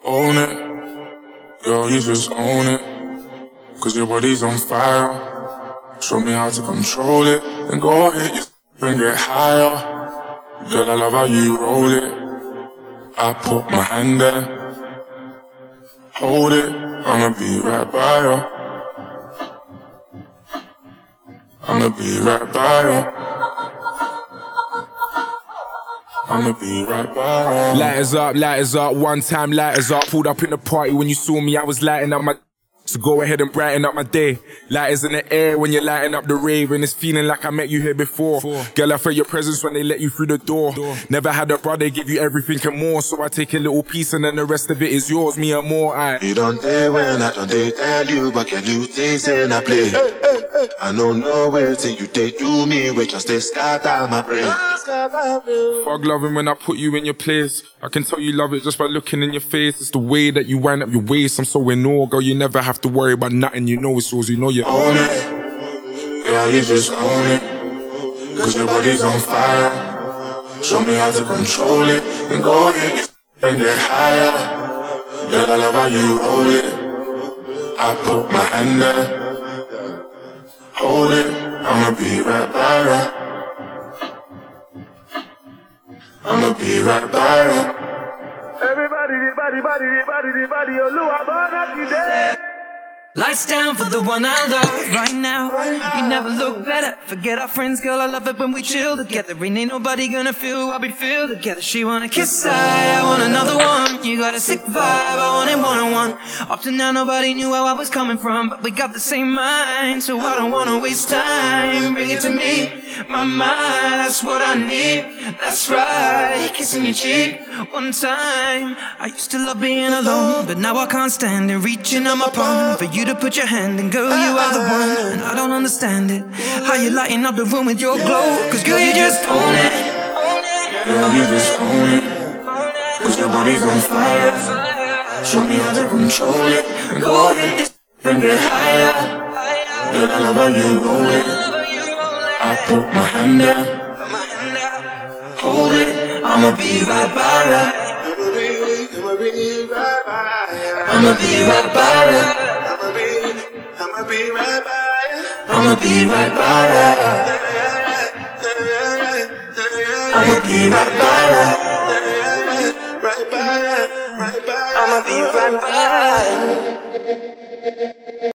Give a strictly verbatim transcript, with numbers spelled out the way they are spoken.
Own it, girl, you just own it. Cause your body's on fire. Show me how to control it. Then go ahead, you and get higher. Girl, I love how you roll it. I put my hand there. Hold it, I'ma be right by you. I'ma be right by you. I'ma be right by you. Lighters up, lighters up, one time lighters up. Pulled up in the party when you saw me, I was lighting up my... So go ahead and brighten up my day. Lighters in the air when you're lighting up the rave. And it's feeling like I met you here before. Four. Girl, I felt your presence when they let you through the door. door. Never had a brother give you everything and more. So I take a little piece and then the rest of it is yours, me and more. I You don't dare when I don't dare tell you, but can do things and I play. Hey, hey, hey. I don't know where till you take to me, we just stay scatter my brain. Fuck loving when I put you in your place. I can tell you love it just by looking in your face. It's the way that you wind up your waist. I'm so in awe, girl, you never have to worry about nothing. You know it's yours, you know you own it. Yeah, you just own it. Cause your body's on fire. Show me how to control it. And go ahead and get higher. Girl, I love how you roll it. I put my hand there. Hold it, I'ma be right by you. I'ma be right by you. Everybody, everybody, everybody, everybody, everybody, oh, look, I'm on today. Lights down for the one I love right now. You never look better. Forget our friends, girl. I love it when we chill together. And ain't nobody gonna feel what we feel together. She wanna kiss, I, I want another one. You got a sick vibe, I want it one on one. Up to now, nobody knew where I was coming from, but we got the same mind, so I don't wanna waste time. Bring it to me, my mind, that's what I need. That's right, kissing your cheek one time. I used to love being alone, but now I can't stand it. Reaching on my palm for you to put your hand in, girl, you are the one. And I don't understand it, how you lighting up the room with your glow. Cause girl, you just own it. Girl, you just own it. Cause your body's on fire. Show me how to control it. And go ahead and get higher. Girl, I love how you roll it. I put my hand there. Hold it, I'ma be right by ya. I'ma be right by you. I'ma be right by ya. I'ma be right by you. I'ma be right by ya. I'ma be right by ya. Right by you. Right by you. I'ma be right back.